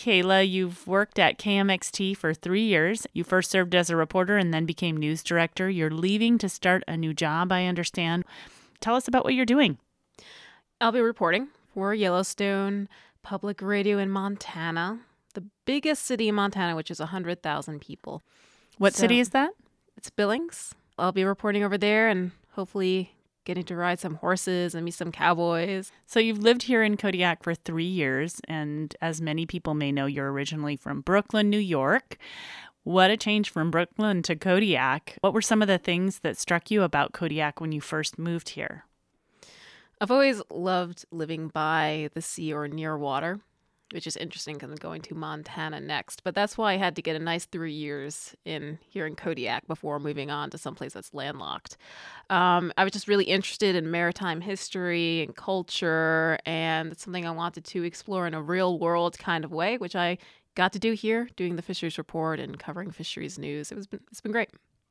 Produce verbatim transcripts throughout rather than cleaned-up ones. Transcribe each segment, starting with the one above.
Kayla. You've worked at K M X T for three years. You first served as a reporter and then became news director. You're leaving to start a new job, I understand. Tell us about what you're doing. I'll be reporting for Yellowstone Public Radio in Montana, the biggest city in Montana, which is one hundred thousand people. What So, city is that? It's Billings. I'll be reporting over there and hopefully getting to ride some horses and meet some cowboys. So you've lived here in Kodiak for three years, and as many people may know, you're originally from Brooklyn, New York. What a change from Brooklyn to Kodiak. What were some of the things that struck you about Kodiak when you first moved here? I've always loved living by the sea or near water, which is interesting because I'm going to Montana next. But that's why I had to get a nice three years in here in Kodiak before moving on to someplace that's landlocked. Um, I was just really interested in maritime history and culture, and it's something I wanted to explore in a real world kind of way, which I got to do here, doing the Fisheries Report and covering fisheries news. It was been, it's been great.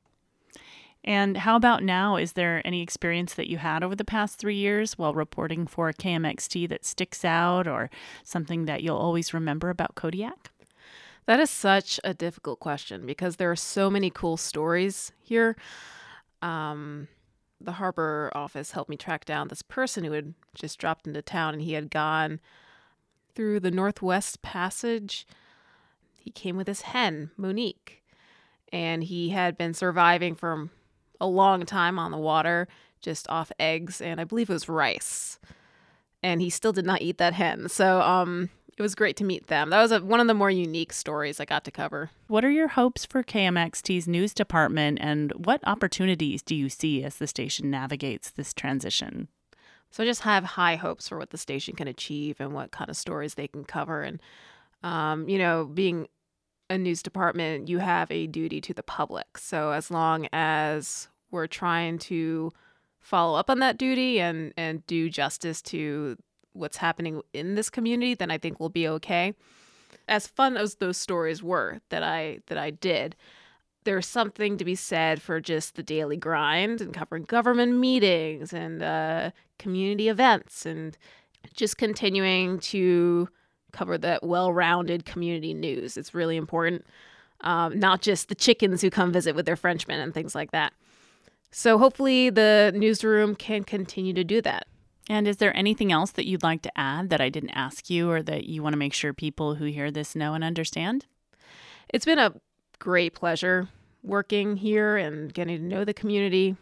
And how about now? Is there any experience that you had over the past three years while reporting for K M X T that sticks out or something that you'll always remember about Kodiak? That is such a difficult question because there are so many cool stories here. Um, the harbor office helped me track down this person who had just dropped into town, and he had gone through the Northwest Passage. He came with his hen, Monique, and he had been surviving for a long time on the water, just off eggs, and I believe it was rice. And he still did not eat that hen. So um, it was great to meet them. That was a, one of the more unique stories I got to cover. What are your hopes for K M X T's news department, and what opportunities do you see as the station navigates this transition? So I just have high hopes for what the station can achieve and what kind of stories they can cover. And, um, you know, being a news department, you have a duty to the public. So as long as we're trying to follow up on that duty and, and do justice to what's happening in this community, then I think we'll be okay. As fun as those stories were that I that I did, there's something to be said for just the daily grind and covering government meetings and uh, community events and just continuing to cover that well-rounded community news. It's really important, um, not just the chickens who come visit with their Frenchmen and things like that. So hopefully the newsroom can continue to do that. And is there anything else that you'd like to add that I didn't ask you or that you want to make sure people who hear this know and understand? It's been a great pleasure working here and getting to know the community.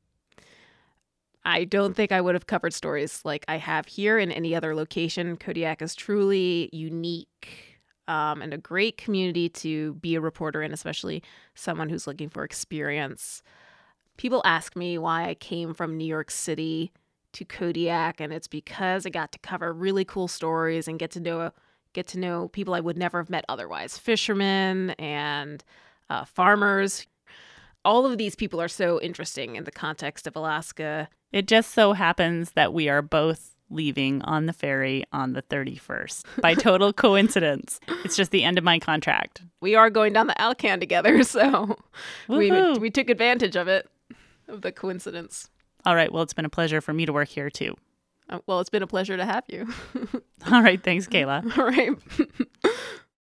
I don't think I would have covered stories like I have here in any other location. Kodiak is truly unique um, and a great community to be a reporter in, especially someone who's looking for experience. People ask me why I came from New York City to Kodiak, and it's because I got to cover really cool stories and get to know get to know people I would never have met otherwise. Fishermen and uh, farmers. All of these people are so interesting in the context of Alaska. It just so happens that we are both leaving on the ferry on the thirty-first by total coincidence. It's just the end of my contract. We are going down the Alcan together, so we Woohoo. we took advantage of it, of the coincidence. All right. Well, it's been a pleasure for me to work here, too. Uh, well, it's been a pleasure to have you. All right. Thanks, Kayla. All right.